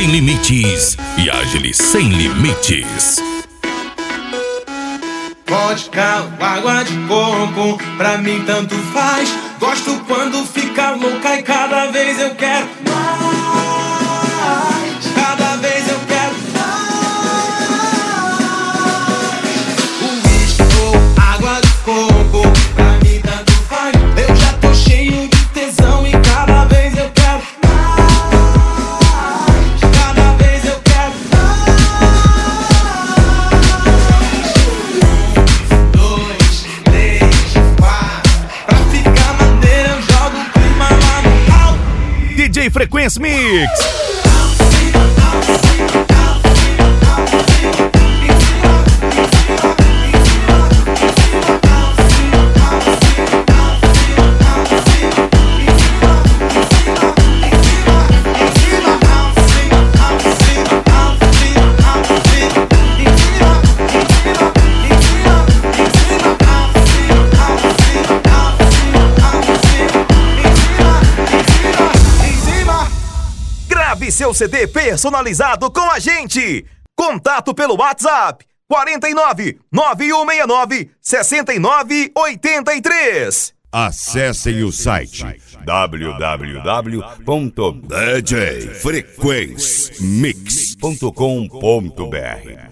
sem limites e Ágil sem limites. Vodka, água de coco, pra mim tanto faz. Gosto quando fica louca e cada vez eu quero mais. Cada vez eu quero mais. Uísque ou água de coco, pra mim tanto faz. Eu já tô cheio de tesão e cada vez eu quero mais. Cada vez eu quero DJ Frequência Mix. Seu CD personalizado com a gente. Contato pelo WhatsApp 49 9169 6983. Acessem o site www.djfrequencemix.com.br.